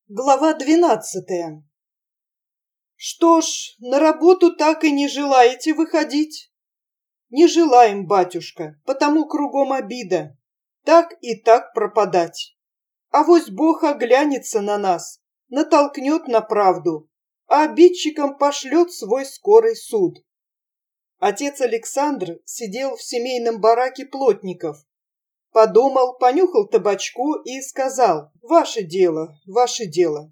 Глава 12. Что ж, на работу так и не желаете выходить? Не желаем, батюшка, потому кругом обида. Так и так пропадать. Авось Бог оглянется на нас, натолкнет на правду, а обидчикам пошлет свой скорый суд. Отец Александр сидел в семейном бараке плотников. Подумал, понюхал табачку и сказал: «Ваше дело, ваше дело».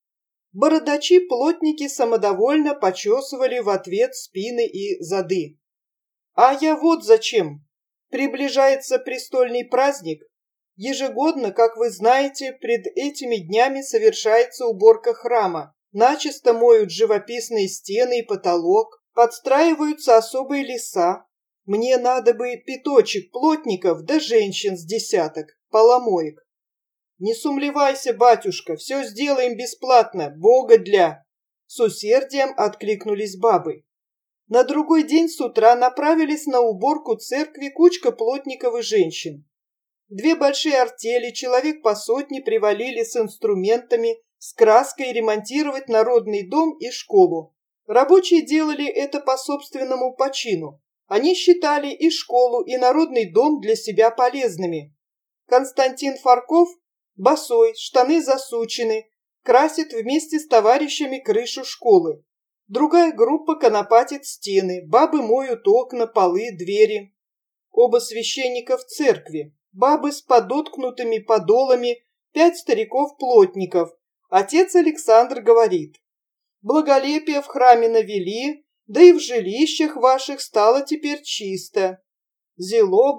Бородачи-плотники самодовольно почесывали в ответ спины и зады. А я вот зачем. Приближается престольный праздник. Ежегодно, как вы знаете, пред этими днями совершается уборка храма. Начисто моют живописные стены и потолок, подстраиваются особые леса. Мне надо бы пяточек плотников да женщин с десяток, поломоек. Не сумлевайся, батюшка, все сделаем бесплатно, Бога для. С усердием откликнулись бабы. На другой день с утра направились на уборку церкви кучка плотников и женщин. Две большие артели, человек по сотне, привалили с инструментами, с краской ремонтировать народный дом и школу. Рабочие делали это по собственному почину. Они считали и школу, и народный дом для себя полезными. Константин Фарков, босой, штаны засучены, красит вместе с товарищами крышу школы. Другая группа конопатит стены, бабы моют окна, полы, двери. Оба священника в церкви, бабы с подоткнутыми подолами, 5 стариков-плотников. Отец Александр говорит: «Благолепие в храме навели, да и в жилищах ваших стало теперь чисто». «Зело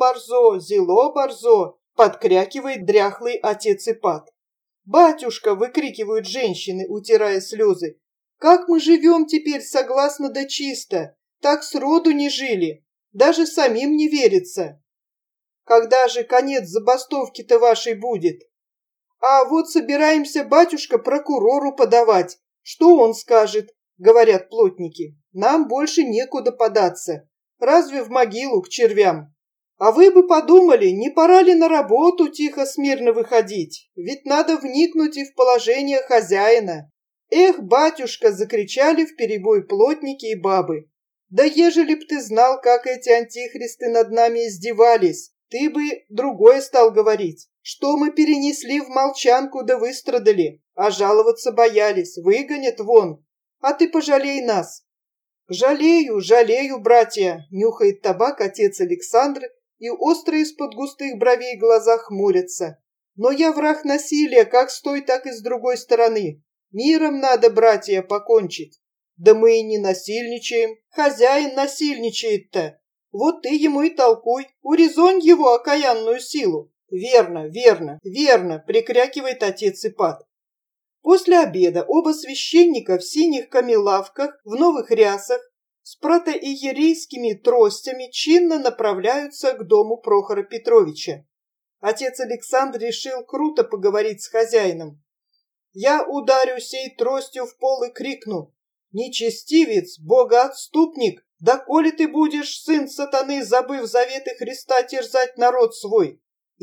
борзо», подкрякивает дряхлый отец Ипат. «Батюшка», — выкрикивают женщины, утирая слезы, «как мы живем теперь согласно да чисто, так сроду не жили, даже самим не верится». «Когда же конец забастовки-то вашей будет?» «А вот собираемся, батюшка, прокурору подавать. Что он скажет?» — говорят плотники. «Нам больше некуда податься. Разве в могилу к червям? А вы бы подумали, не пора ли на работу тихо-смирно выходить? Ведь надо вникнуть и в положение хозяина». «Эх, батюшка!» — закричали вперебой плотники и бабы. «Да ежели б ты знал, как эти антихристы над нами издевались, ты бы другое стал говорить, что мы перенесли в молчанку да выстрадали, а жаловаться боялись, выгонят вон. А ты пожалей нас». «Жалею, жалею, братья!» — нюхает табак отец Александр, и острые из-под густых бровей глаза хмурятся. «Но я враг насилия, как с той, так и с другой стороны. Миром надо, братья, покончить». «Да мы и не насильничаем. Хозяин насильничает-то. Вот ты ему и толкуй, урезонь его окаянную силу». «Верно, верно, верно», — прикрякивает отец Ипат. После обеда оба священника в синих камелавках, в новых рясах, с протоиерейскими тростями чинно направляются к дому Прохора Петровича. Отец Александр решил круто поговорить с хозяином. «Я ударю сей тростью в пол и крикну: нечестивец, богоотступник, доколе ты будешь, сын сатаны, забыв заветы Христа, терзать народ свой?»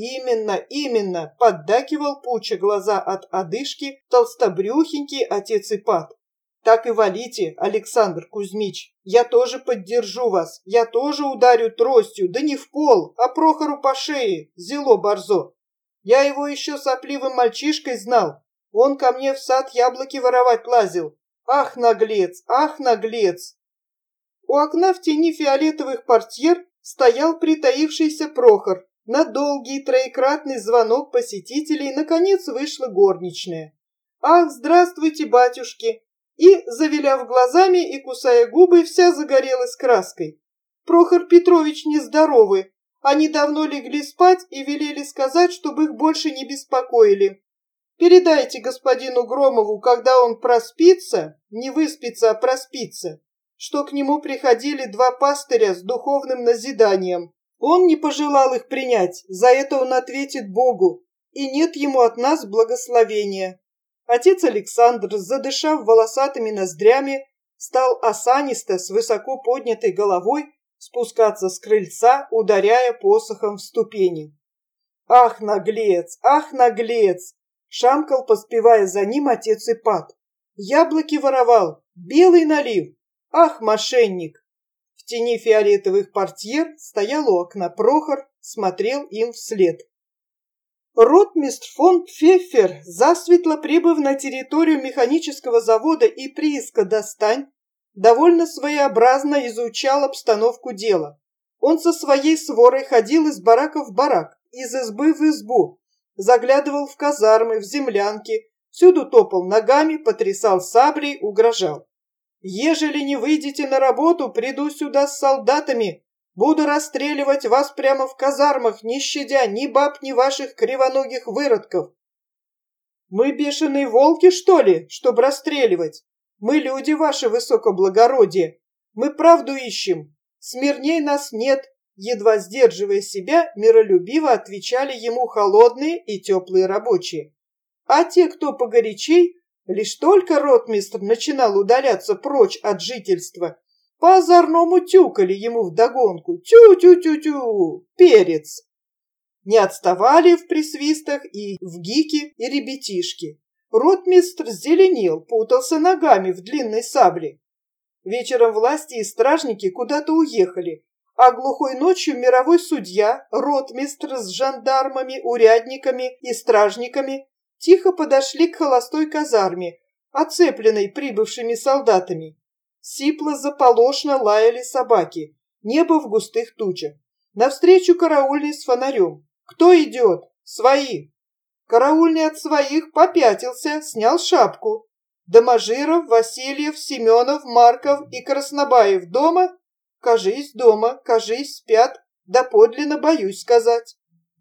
Именно, поддакивал, пуча глаза от одышки, толстобрюхенький отец Ипат. «Так и валите, Александр Кузьмич, я тоже поддержу вас, я тоже ударю тростью, да не в пол, а Прохору по шее, зело борзо. Я его еще сопливым мальчишкой знал, он ко мне в сад яблоки воровать лазил. Ах, наглец, ах, наглец!» У окна в тени фиолетовых портьер стоял притаившийся Прохор. На долгий троекратный звонок посетителей наконец вышла горничная. «Ах, здравствуйте, батюшки!» И, завиляв глазами и кусая губы, вся загорелась краской. «Прохор Петрович нездоровы. Они давно легли спать и велели сказать, чтобы их больше не беспокоили. Передайте господину Громову, когда он проспится, не выспится, а проспится, что к нему приходили 2 пастыря с духовным назиданием. Он не пожелал их принять, за это он ответит Богу, и нет ему от нас благословения». Отец Александр, задышав волосатыми ноздрями, стал осанисто с высоко поднятой головой спускаться с крыльца, ударяя посохом в ступени. «Ах, наглец! Ах, наглец! Шамкал, поспевая за ним, отец Ипат. Яблоки воровал, белый налив. Ах, мошенник! В тени фиолетовых портьер стоял у окна Прохор, смотрел им вслед. Ротмистр фон Пфеффер, засветло прибыв на территорию механического завода и прииска «Достань», довольно своеобразно изучал обстановку дела. Он со своей сворой ходил из барака в барак, из избы в избу, заглядывал в казармы, в землянки, всюду топал ногами, потрясал саблей, угрожал. «Ежели не выйдете на работу, приду сюда с солдатами, буду расстреливать вас прямо в казармах, не щадя ни баб, ни ваших кривоногих выродков». «Мы бешеные волки, что ли, чтоб расстреливать? Мы люди, ваше высокоблагородие. Мы правду ищем. Смирней нас нет», едва сдерживая себя, миролюбиво отвечали ему холодные и теплые рабочие. А те, кто погорячей, лишь только ротмистр начинал удаляться прочь от жительства, по озорному тюкали ему вдогонку: «Тю-тю-тю-тю! Перец!» Не отставали в присвистах и в гики, и ребятишки. Ротмистр зеленел, путался ногами в длинной сабле. Вечером власти и стражники куда-то уехали, а глухой ночью мировой судья, ротмистр с жандармами, урядниками и стражниками тихо подошли к холостой казарме, оцепленной прибывшими солдатами. Сипло заполошно лаяли собаки, небо в густых тучах. Навстречу караульный с фонарем. «Кто идет? Свои!» Караульный от своих попятился, снял шапку. «Доможиров, Васильев, Семенов, Марков и Краснобаев дома? Кажись, дома, кажись, спят, доподлинно боюсь сказать».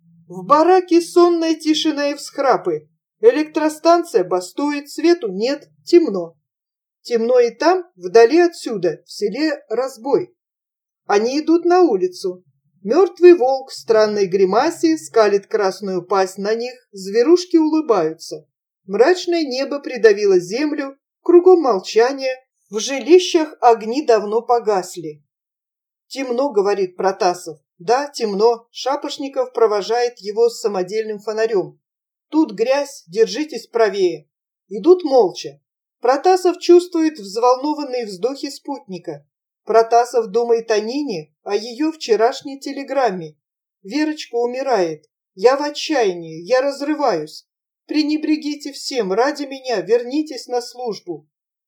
В бараке сонная тишина и всхрапы. Электростанция бастует, свету нет, темно. Темно и там, вдали отсюда, в селе разбой. Они идут на улицу. Мертвый волк в странной гримасе скалит красную пасть на них, зверушки улыбаются. Мрачное небо придавило землю, кругом молчание, в жилищах огни давно погасли. «Темно», — говорит Протасов. «Да, темно». Шапошников провожает его с самодельным фонарем. «Тут грязь, держитесь правее». Идут молча. Протасов чувствует взволнованные вздохи спутника. Протасов думает о Нине, о ее вчерашней телеграмме. «Верочка умирает. Я в отчаянии, я разрываюсь. Пренебрегите всем, ради меня, вернитесь на службу».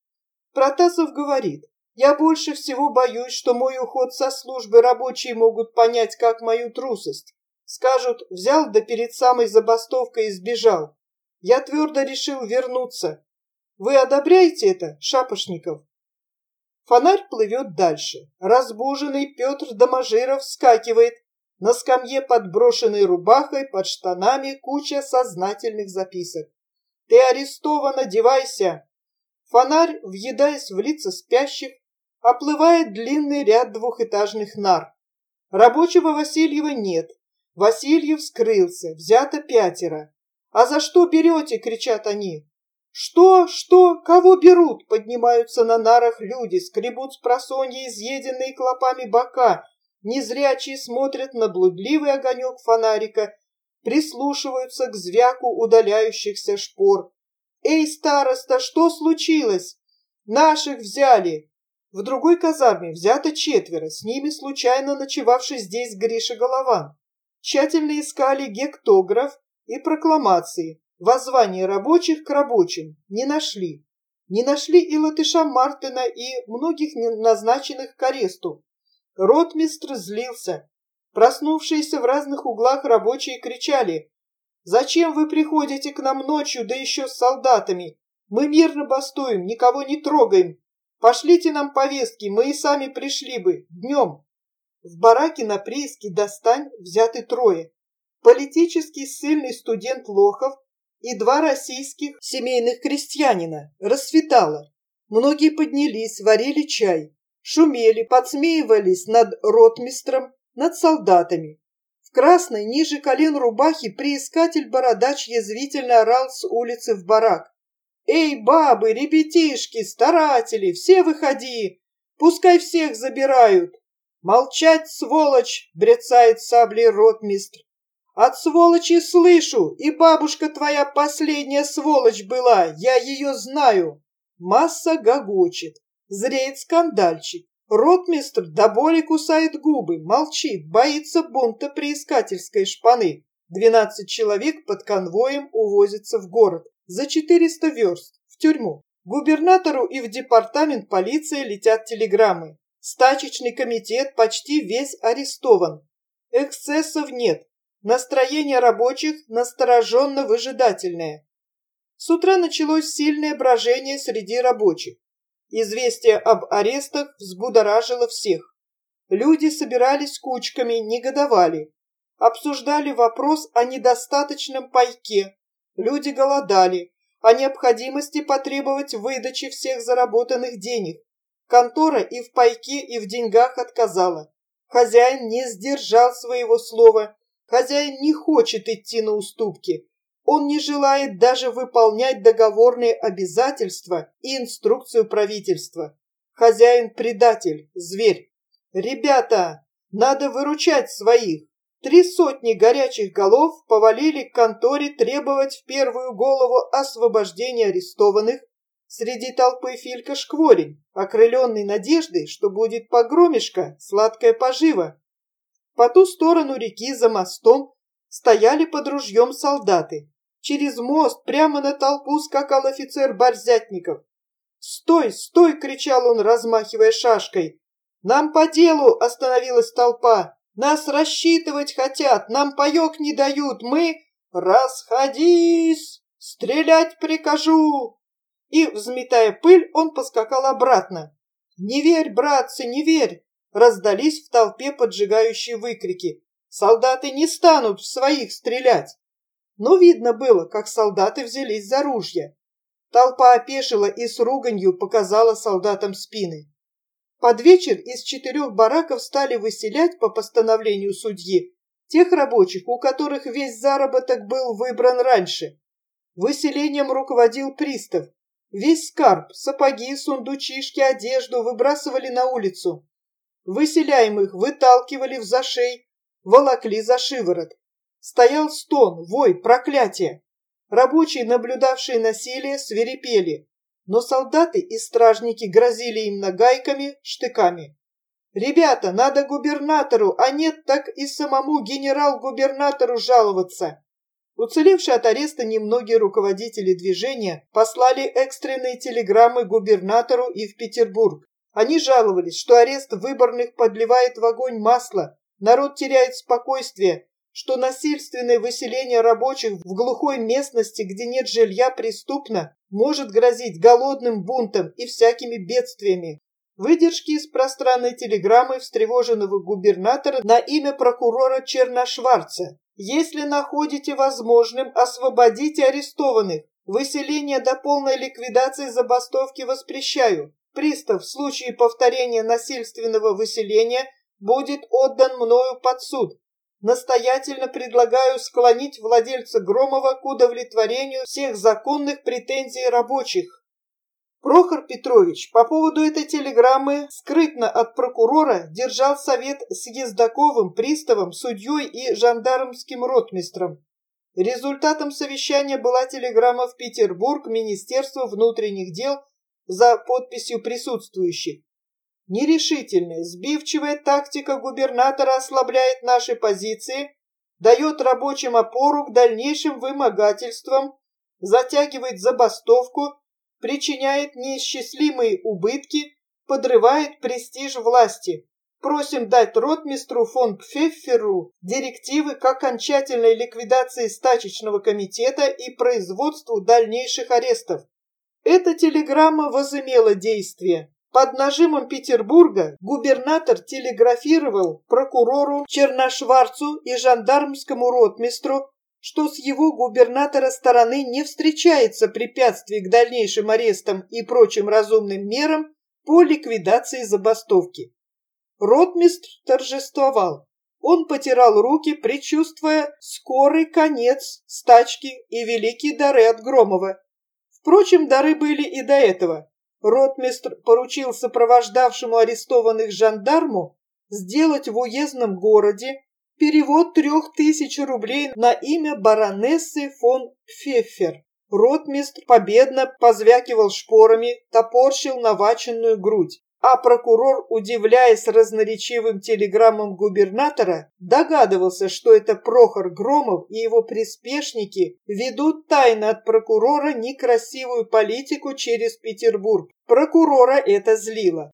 Протасов говорит: «Я больше всего боюсь, что мой уход со службы рабочие могут понять как мою трусость. Скажут, взял да перед самой забастовкой и сбежал. Я твердо решил вернуться. Вы одобряете это, Шапошников?» Фонарь плывет дальше. Разбуженный Петр Доможиров вскакивает. На скамье под брошенной рубахой, под штанами куча сознательных записок. «Ты арестован, одевайся!» Фонарь, въедаясь в лица спящих, оплывает длинный ряд двухэтажных нар. Рабочего Васильева нет. Васильев скрылся, взято 5. «А за что берете?» — кричат они. «Что? Что? Кого берут?» Поднимаются на нарах люди, скребут с просонья изъеденные клопами бока, незрячие смотрят на блудливый огонек фонарика, прислушиваются к звяку удаляющихся шпор. «Эй, староста, что случилось?» «Наших взяли!» В другой казарме взято 4, с ними случайно ночевавший здесь Гриша Голован. Тщательно искали гектограф и прокламации, воззвание рабочих к рабочим, не нашли. Не нашли и латыша Мартына, и многих назначенных к аресту. Ротмистр злился. Проснувшиеся в разных углах рабочие кричали: «Зачем вы приходите к нам ночью, да еще с солдатами? Мы мирно бастуем, никого не трогаем. Пошлите нам повестки, мы и сами пришли бы, днем». В бараке на прииске «Достань» взяты 3. Политический ссыльный студент Лохов и 2 российских семейных крестьянина. Рассветало. Многие поднялись, варили чай, шумели, подсмеивались над ротмистром, над солдатами. В красной, ниже колен рубахи приискатель-бородач язвительно орал с улицы в барак: «Эй, бабы, ребятишки, старатели, все выходи! Пускай всех забирают!» «Молчать, сволочь!» — брецает саблей ротмистр. От сволочи слышу, и бабушка твоя последняя сволочь была, я ее знаю. Масса гогочет, зреет скандальчик. Ротмистр до боли кусает губы, молчит, боится бунта приискательской шпаны. 12 человек под конвоем увозятся в город. За 400 верст, в тюрьму. Губернатору и в департамент полиции летят телеграммы. Стачечный комитет почти весь арестован. Эксцессов нет. Настроение рабочих настороженно-выжидательное. С утра началось сильное брожение среди рабочих. Известие об арестах взбудоражило всех. Люди собирались кучками, негодовали. Обсуждали вопрос о недостаточном пайке. Люди голодали, о необходимости потребовать выдачи всех заработанных денег. Контора и в пайке, и в деньгах отказала. Хозяин не сдержал своего слова. Хозяин не хочет идти на уступки. Он не желает даже выполнять договорные обязательства и инструкцию правительства. Хозяин предатель, зверь. Ребята, надо выручать своих. 300 горячих голов повалили к конторе требовать в первую голову освобождения арестованных. Среди толпы Филька Шкворень, окрыленный надеждой, что будет погромишка, сладкая пожива. По ту сторону реки за мостом стояли под ружьем солдаты. Через мост прямо на толпу скакал офицер Борзятников. «Стой, стой!» — кричал он, размахивая шашкой. «Нам по делу!» — остановилась толпа. «Нас рассчитывать хотят, нам паёк не дают, мы...» «Расходись! Стрелять прикажу!» И, взметая пыль, он поскакал обратно. «Не верь, братцы, не верь!» Раздались в толпе поджигающие выкрики. «Солдаты не станут в своих стрелять!» Но видно было, как солдаты взялись за ружья. Толпа опешила и с руганью показала солдатам спины. Под вечер из 4 бараков стали выселять по постановлению судьи тех рабочих, у которых весь заработок был выбран раньше. Выселением руководил пристав. Весь скарб, сапоги, сундучишки, одежду выбрасывали на улицу. Выселяемых выталкивали в зашей, волокли за шиворот. Стоял стон, вой, проклятие. Рабочие, наблюдавшие насилие, свирепели, но солдаты и стражники грозили им нагайками, штыками. «Ребята, надо губернатору, а нет, так и самому генерал-губернатору жаловаться». Уцелевшие от ареста немногие руководители движения послали экстренные телеграммы губернатору и в Петербург. Они жаловались, что арест выборных подливает в огонь масло, народ теряет спокойствие, что насильственное выселение рабочих в глухой местности, где нет жилья, преступно, может грозить голодным бунтом и всякими бедствиями. Выдержки из пространной телеграммы встревоженного губернатора на имя прокурора Черношварца. «Если находите возможным, освободите арестованных. Выселение до полной ликвидации забастовки воспрещаю. Пристав в случае повторения насильственного выселения будет отдан мною под суд. Настоятельно предлагаю склонить владельца Громова к удовлетворению всех законных претензий рабочих». Прохор Петрович по поводу этой телеграммы скрытно от прокурора держал совет с Ездаковым, приставом, судьей и жандармским ротмистром. Результатом совещания была телеграмма в Петербург Министерству внутренних дел за подписью присутствующих. Нерешительная, сбивчивая тактика губернатора ослабляет наши позиции, дает рабочим опору к дальнейшим вымогательствам, затягивает забастовку, причиняет неисчислимые убытки, подрывает престиж власти. Просим дать ротмистру фон Пфефферу директивы к окончательной ликвидации стачечного комитета и производству дальнейших арестов. Эта телеграмма возымела действие. Под нажимом Петербурга губернатор телеграфировал прокурору Черношварцу и жандармскому ротмистру, что с его губернатора стороны не встречается препятствий к дальнейшим арестам и прочим разумным мерам по ликвидации забастовки. Ротмистр торжествовал. Он потирал руки, предчувствуя скорый конец стачки и великие дары от Громова. Впрочем, дары были и до этого. Ротмистр поручил сопровождавшему арестованных жандарму сделать в уездном городе Перевод 3000 рублей на имя баронессы фон Пфеффер. Ротмистр победно позвякивал шпорами, топорщил наваченную грудь, а прокурор, удивляясь разноречивым телеграммам губернатора, догадывался, что это Прохор Громов и его приспешники ведут тайно от прокурора некрасивую политику через Петербург. Прокурора это злило.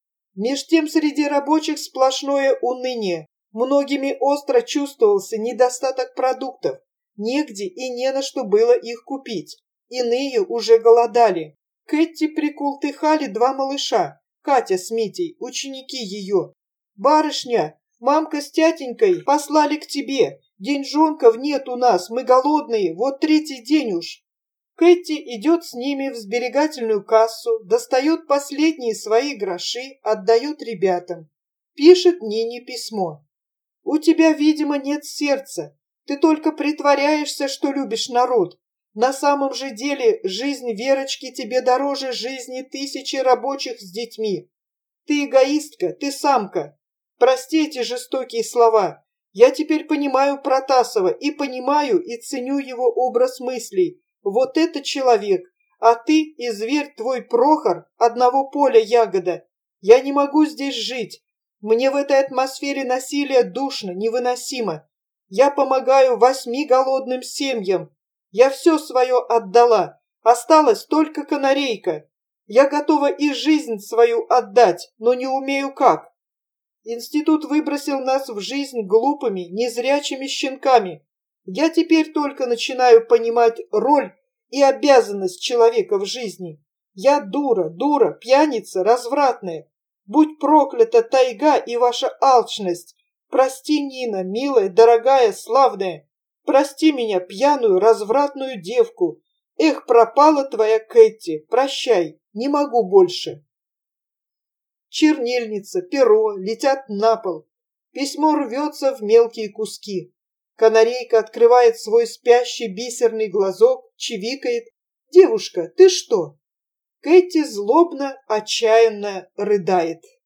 Меж тем среди рабочих сплошное уныние. Многими остро чувствовался недостаток продуктов. Негде и не на что было их купить. Иные уже голодали. Кэти прикултыхали два малыша, Катя с Митей, ученики ее. «Барышня, мамка с тятенькой послали к тебе. Деньжонков нет у нас, мы голодные, вот 3-й день уж». Кэти идет с ними в сберегательную кассу, достает последние свои гроши, отдает ребятам. Пишет Нине письмо. «У тебя, видимо, нет сердца. Ты только притворяешься, что любишь народ. На самом же деле жизнь Верочки тебе дороже жизни 1000 рабочих с детьми. Ты эгоистка, ты самка. Прости эти жестокие слова. Я теперь понимаю Протасова и понимаю и ценю его образ мыслей. Вот это человек, а ты и зверь твой Прохор, одного поля ягода. Я не могу здесь жить. Мне в этой атмосфере насилия душно, невыносимо. Я помогаю 8 голодным семьям. Я все свое отдала. Осталась только канарейка. Я готова и жизнь свою отдать, но не умею как. Институт выбросил нас в жизнь глупыми, незрячими щенками. Я теперь только начинаю понимать роль и обязанность человека в жизни. Я дура, пьяница, развратная. Будь проклята тайга и ваша алчность. Прости, Нина, милая, дорогая, славная. Прости меня, пьяную, развратную девку. Эх, пропала твоя Кэти. Прощай, не могу больше. Чернильница, перо летят на пол. Письмо рвется в мелкие куски. Канарейка открывает свой спящий бисерный глазок, чивикает. «Девушка, ты что?» Кэти злобно, отчаянно рыдает.